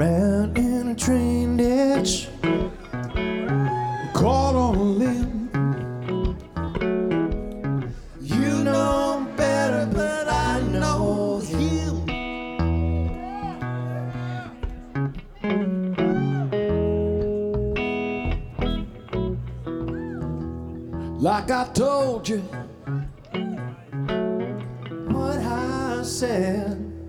ran in a train ditch, caught on a limb. You know better, but I know him. Like I told you what I said.